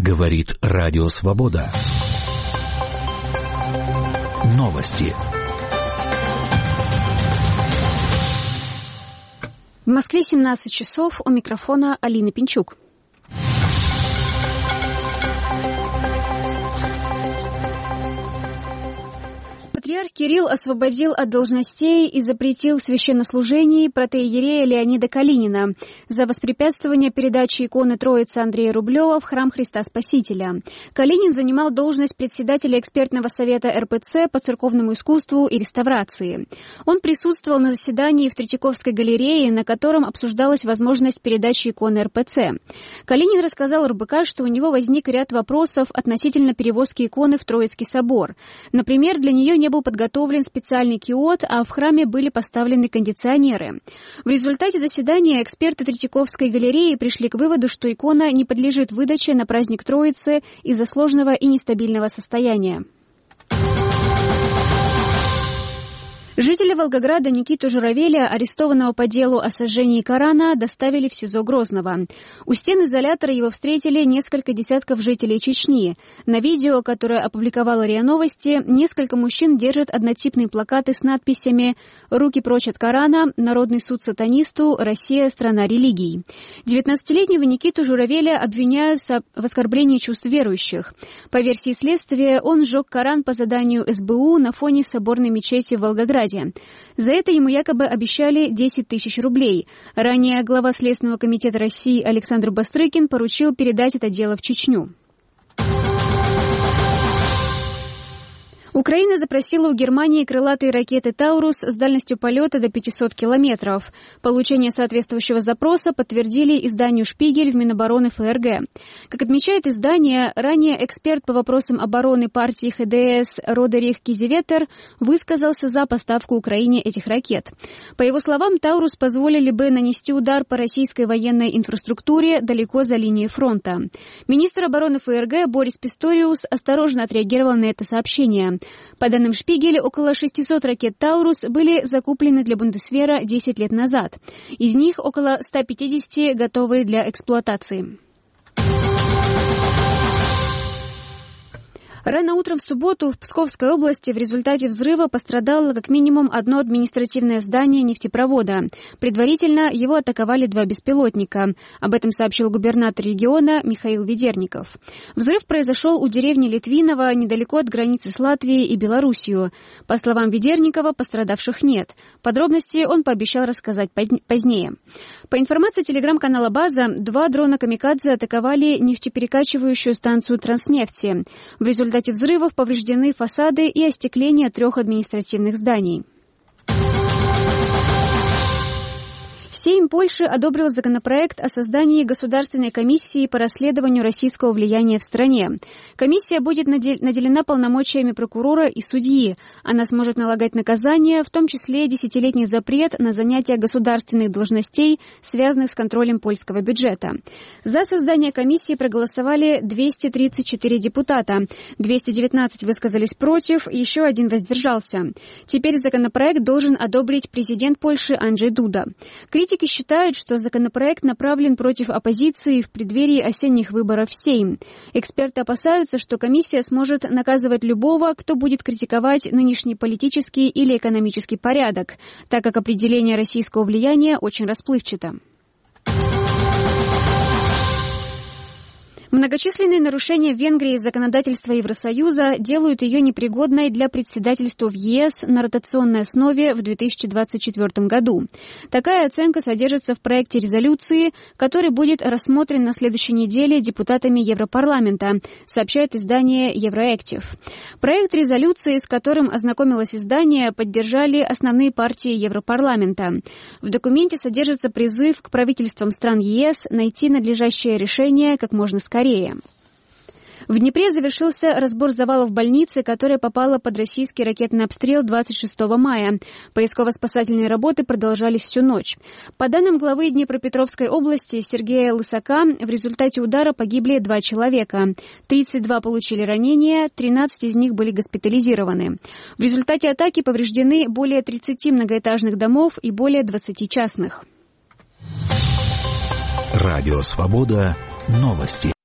Говорит Радио Свобода. Новости. В Москве 17 часов. У микрофона Алина Пинчук. Патриарх Кирилл освободил от должностей и запретил в священнослужении протоиерея Леонида Калинина за воспрепятствование передачи иконы Троицы Андрея Рублева в храм Христа Спасителя. Калинин занимал должность председателя экспертного совета РПЦ по церковному искусству и реставрации. Он присутствовал на заседании в Третьяковской галерее, на котором обсуждалась возможность передачи иконы РПЦ. Калинин рассказал РБК, что у него возник ряд вопросов относительно перевозки иконы в Троицкий собор. Например, для нее не был подготовлен специальный киот, а в храме были поставлены кондиционеры. В результате заседания эксперты Третьяковской галереи пришли к выводу, что икона не подлежит выдаче на праздник Троицы из-за сложного и нестабильного состояния. Жителя Волгограда Никиту Журавеля, арестованного по делу о сожжении Корана, доставили в СИЗО Грозного. У стен изолятора его встретили несколько десятков жителей Чечни. На видео, которое опубликовала РИА Новости, несколько мужчин держат однотипные плакаты с надписями «Руки прочь от Корана», «Народный суд сатанисту», «Россия – страна религий». 19-летнего Никиту Журавеля обвиняют в оскорблении чувств верующих. По версии следствия, он сжег Коран по заданию СБУ на фоне соборной мечети в Волгограде. За это ему якобы обещали 10 тысяч рублей. Ранее глава Следственного комитета России Александр Бастрыкин поручил передать это дело в Чечню. Украина запросила у Германии крылатые ракеты «Таурус» с дальностью полета до 500 километров. Получение соответствующего запроса подтвердили изданию «Шпигель» в Минобороны ФРГ. Как отмечает издание, ранее эксперт по вопросам обороны партии ХДС Родерих Кизеветер высказался за поставку Украине этих ракет. По его словам, «Таурус» позволили бы нанести удар по российской военной инфраструктуре далеко за линией фронта. Министр обороны ФРГ Борис Писториус осторожно отреагировал на это сообщение. По данным «Шпигеля», около 600 ракет «Таурус» были закуплены для Бундесвера 10 лет назад. Из них около 150 готовы для эксплуатации. Рано утром в субботу в Псковской области в результате взрыва пострадало как минимум одно административное здание нефтепровода. Предварительно его атаковали 2 беспилотника. Об этом сообщил губернатор региона Михаил Ведерников. Взрыв произошел у деревни Литвиново, недалеко от границы с Латвией и Белоруссией. По словам Ведерникова, пострадавших нет. Подробности он пообещал рассказать позднее. По информации телеграм-канала «База», 2 дрона «Камикадзе» атаковали нефтеперекачивающую станцию «Транснефти». В результате взрывов повреждены фасады и остекление 3 административных зданий. Сейм Польши одобрил законопроект о создании Государственной комиссии по расследованию российского влияния в стране. Комиссия будет наделена полномочиями прокурора и судьи. Она сможет налагать наказания, в том числе 10-летний запрет на занятие государственных должностей, связанных с контролем польского бюджета. За создание комиссии проголосовали 234 депутата. 219 высказались против, еще 1 воздержался. Теперь законопроект должен одобрить президент Польши Анджей Дуда. Критики считают, что законопроект направлен против оппозиции в преддверии осенних выборов в Сейм. Эксперты опасаются, что комиссия сможет наказывать любого, кто будет критиковать нынешний политический или экономический порядок, так как определение российского влияния очень расплывчато. Многочисленные нарушения в Венгрии законодательства Евросоюза делают ее непригодной для председательства в ЕС на ротационной основе в 2024 году. Такая оценка содержится в проекте резолюции, который будет рассмотрен на следующей неделе депутатами Европарламента, сообщает издание Евроэктив. Проект резолюции, с которым ознакомилось издание, поддержали основные партии Европарламента. В документе содержится призыв к правительствам стран ЕС найти надлежащее решение как можно скорее. В Днепре завершился разбор завалов больницы, которая попала под российский ракетный обстрел 26 мая. Поисково-спасательные работы продолжались всю ночь. По данным главы Днепропетровской области Сергея Лысака, в результате удара погибли 2 человека. 32 получили ранения, 13 из них были госпитализированы. В результате атаки повреждены более 30 многоэтажных домов и более 20 частных. Радио Свобода. Новости.